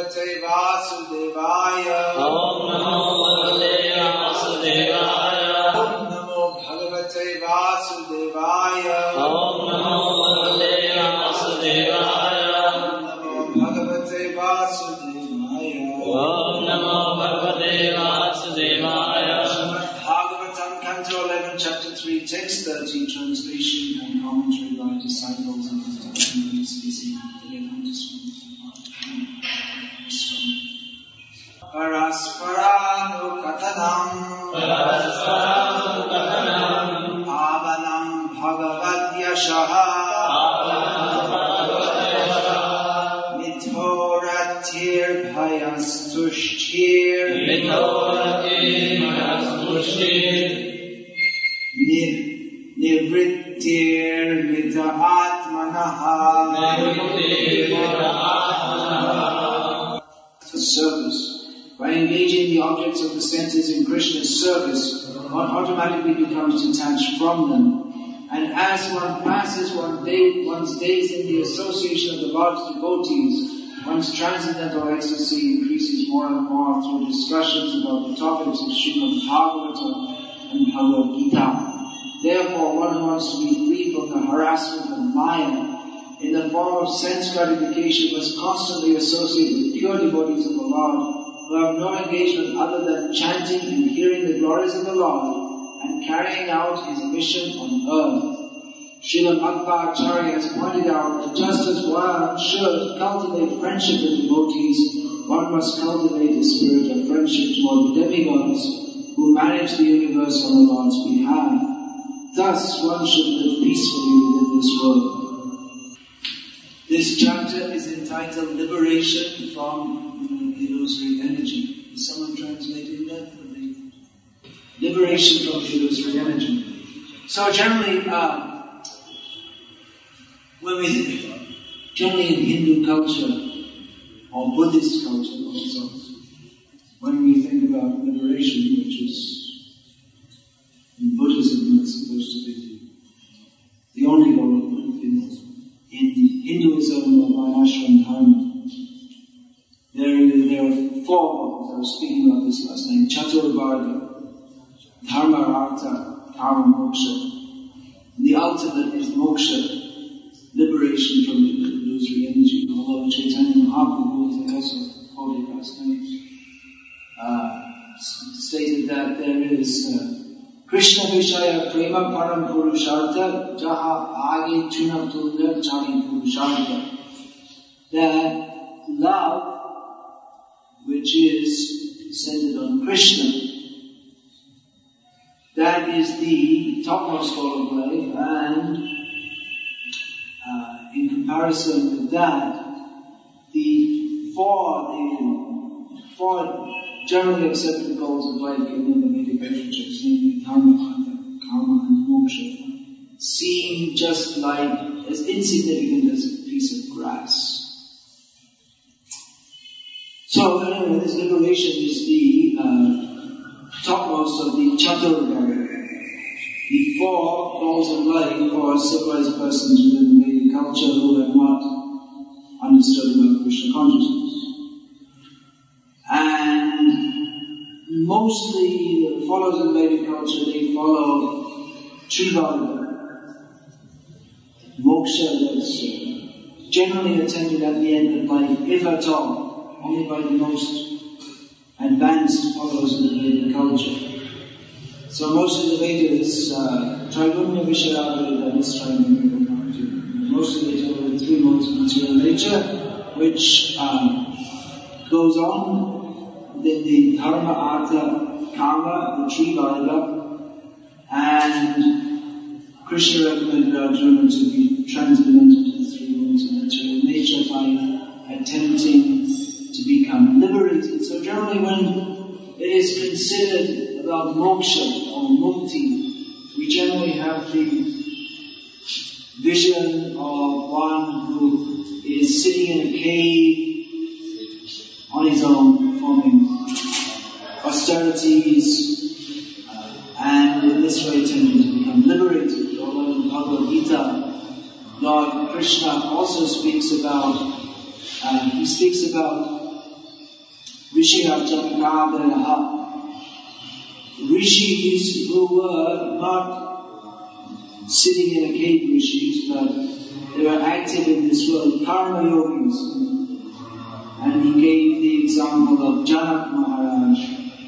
Bhagavate Vasudevaya. Om Namo Bhagavate Vasudevaya. Om Namo Bhagavate Vasudevaya. Om Namo Bhagavate Vasudevaya. Om Namo Bhagavate Vasudevaya. Srimad Bhagavatam, Canto 11, Chapter 3, Text 30, Translation and Commentary by Disciples and Disciples. Parasparanu Katanam Avanam Bhagavatyashaha Mithoratir Bhayastushtir Nivrittir Vita Atmanaha. Service. By engaging the objects of the senses in Krishna's service, one automatically becomes detached from them. And as one passes one's days in the association of the Lord's devotees, one's transcendental ecstasy increases more and more through discussions about the topics of Srimad Bhagavatam and Bhagavad Gita. Therefore, one who wants to be free from the harassment of Maya in the form of sense gratification must constantly associate with pure devotees of the Lord, who have no engagement other than chanting and hearing the glories of the Lord and carrying out His mission on earth. Srila Madhvacharya has pointed out that just as one should cultivate friendship with devotees, one must cultivate a spirit of friendship toward the demigods who manage the universe on the Lord's behalf. Thus, one should live peacefully within this world. This chapter is entitled Liberation from the Illusory Energy. Is someone translating that for me? Liberation from the illusory energy. So generally, generally in Hindu culture or Buddhist culture also, when we think about liberation, which is in Buddhism that's supposed to be the only goal in Hinduism or Varnashram Dharma, there are four goals. I was speaking about this last night. Chaturvarga, Dharma, Artha, Karma, Moksha. And the ultimate is moksha, liberation from the illusory energy. Although Chaitanya Mahaprabhu, as I also quoted last night, stated that there is Krishna Vishaya Prema Param Purushartha Jaha Agi Chunatulya Chari Purushartha. That love, which is centered on Krishna, that is the topmost goal of life, and in comparison with that, the four generally accepted goals of life given in the Vedic literatures, namely Dharma, Artha, Karma, and Moksha, seem just like as insignificant as a piece of grass. So anyway, this liberation is the topmost of the Chaturvarga, the four goals of life for civilized persons within the Vedic culture who have not understood about Krishna consciousness. And mostly the followers of Vedic culture, they follow Trivarga, moksha, that's generally attained at the end of life, if at all, only by the most advanced followers of the Vedic culture. So most of the Vedas, Traigunya Vishaya Veda is mostly they deal with three modes of material nature, which goes on. Then the Dharma, Artha, Karma, the Trivarga, and Krishna recommended Arjuna to be transcendental to the three modes of material nature by attempting to become liberated. So generally when it is considered about moksha or mukti, we generally have the vision of one who is sitting in a cave on his own, performing austerities, and in this way tending to become liberated. Although in Bhagavad Gita, Lord Krishna also speaks about Rishiyajamkadaraha. Rishis who were not sitting in a cave, rishis, but they were active in this world, karma yogis. And he gave the example of Janak Maharaj,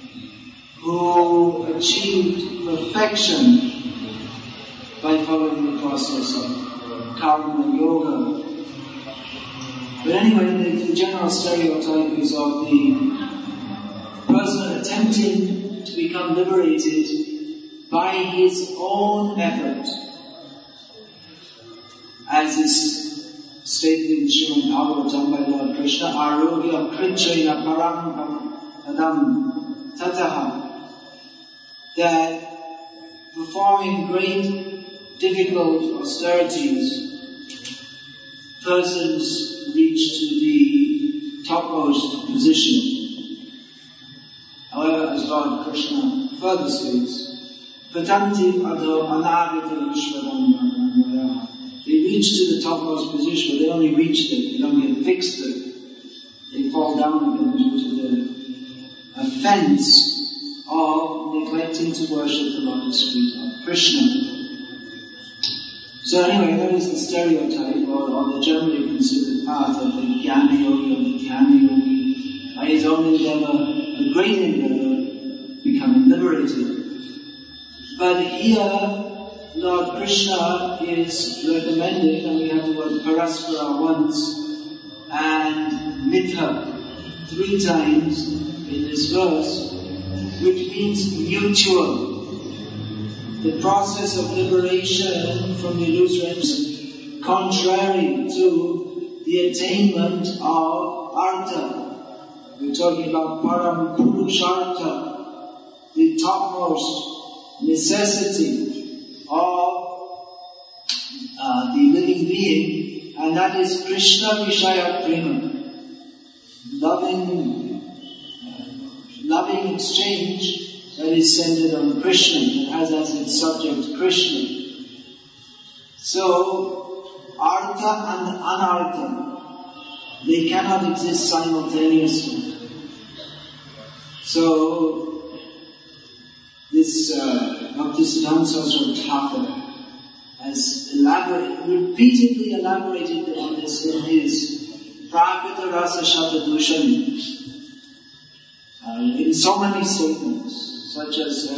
who achieved perfection by following the process of karma yoga. But anyway, the general stereotype is of the person attempting to become liberated by his own effort. As is stated in Srimad Bhagavatam by Lord Krishna, Arogya Krichaya Param Padam Tataha, that performing great difficult austerities, persons reach to the topmost position. However, as Lord Krishna further states, Patanti Ado Anagata Vishwadam. They reach to the topmost position, but they only reach it, they don't get fixed it. They fall down again due to the offense of neglecting to worship the lotus feet of Krishna. So anyway, that is the stereotype, or the generally considered path of the Jnana Yogi or the Dhyana Yogi. By his own endeavor, a great endeavor, becoming liberated. But here, Lord Krishna is recommended, and we have the word Paraspara once, and Mitha 3 times in this verse, which means mutual. The process of liberation from the illusory, contrary to the attainment of Artha. We're talking about Param Purushartha, the topmost necessity of the living being, and that is Krishna Vishaya Prema. Loving exchange that is centered on Krishna, that has as its subject Krishna. So, Artha and Anartha, they cannot exist simultaneously. So, this Bhaktisiddhanta Saraswati Thakur has repeatedly elaborated on this in his Prakita Rasa Shabda in so many statements, such as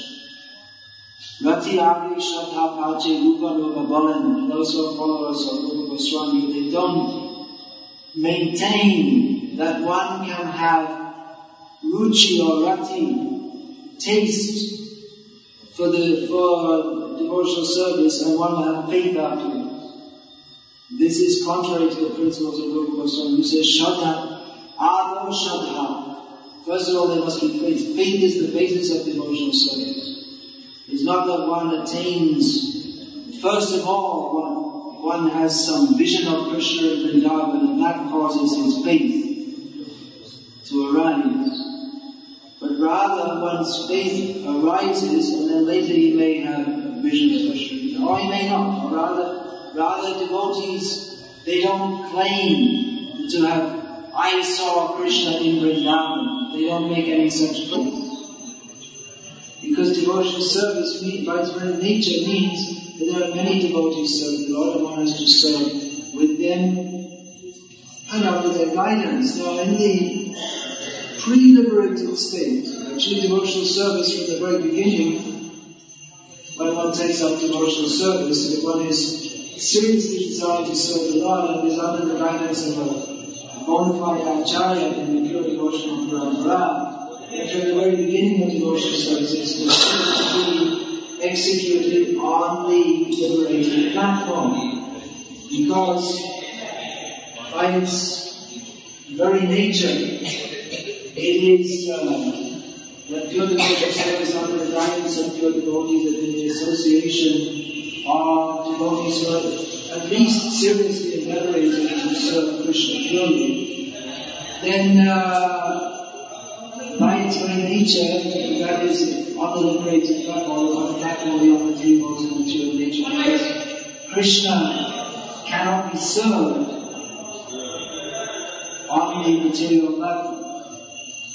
Rati Agri Shraddha Pache Rupa Rupa Balan, those who are followers of Rupa Goswami, they don't maintain that one can have ruchi or rati, taste for devotional service, and one will have faith afterwards. This is contrary to the principles of Rupa Goswami, who says Shraddha, Ado Shraddha. First of all, there must be faith. Faith is the basis of devotional service. It's not that one attains, first of all, one has some vision of Krishna in Vrindavan, and that causes his faith to arise. But rather, one's faith arises, and then later he may have a vision of Krishna, or he may not. Or rather devotees, they don't claim to have, I saw Krishna in Vrindavan. They don't make any such claim. Because devotional service, by its very nature, means that there are many devotees serving the Lord, and one has to serve with them and under their guidance. Now, in the pre-liberated state, actually devotional service from the very beginning, when one takes up devotional service, if one is seriously desiring to serve the Lord and is under the guidance of a bona fide acharya in the pure devotional parampara, after the very beginning of devotional service is considered to be executed on the liberated platform, because by its very nature, it is that pure devotional service under the guidance of pure devotees and in the association of devotees who are at least seriously endeavoring to serve Krishna purely, then by its very nature, that is on the liberated platform, on the platform of the three modes of material nature, because Krishna cannot be served on the material level.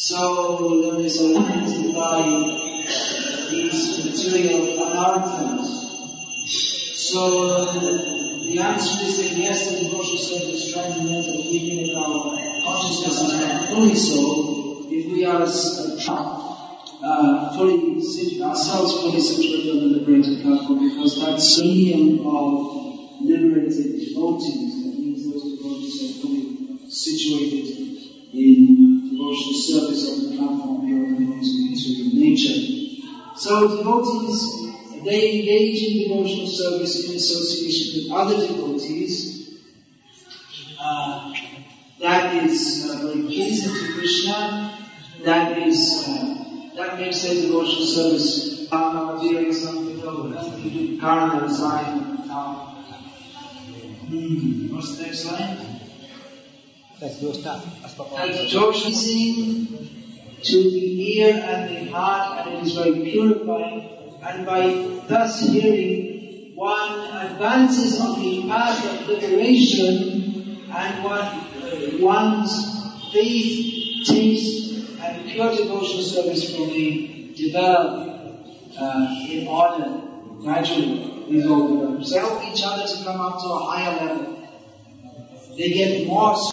So then they sort of intensify these material anarthas. So the answer is that yes, the devotional service is transcendental even if our consciousness is not fully so. If we are fully ourselves fully situated on the liberated platform, because that's medium of liberated devotees. That means those devotees are fully situated in devotional service on the platform here of the material nature. So devotees, they engage in devotional service in association with other devotees. That is very pleasing to Krishna. That makes their devotional service doing something karma sign. What's the next line? That's pleasing to the ear and the heart, and it is very purifying. And by thus hearing, one advances on the path of liberation, and one's faith, taste, and pure devotional service will be developed in order, gradually. These all develop. So help each other to come up to a higher level. They get more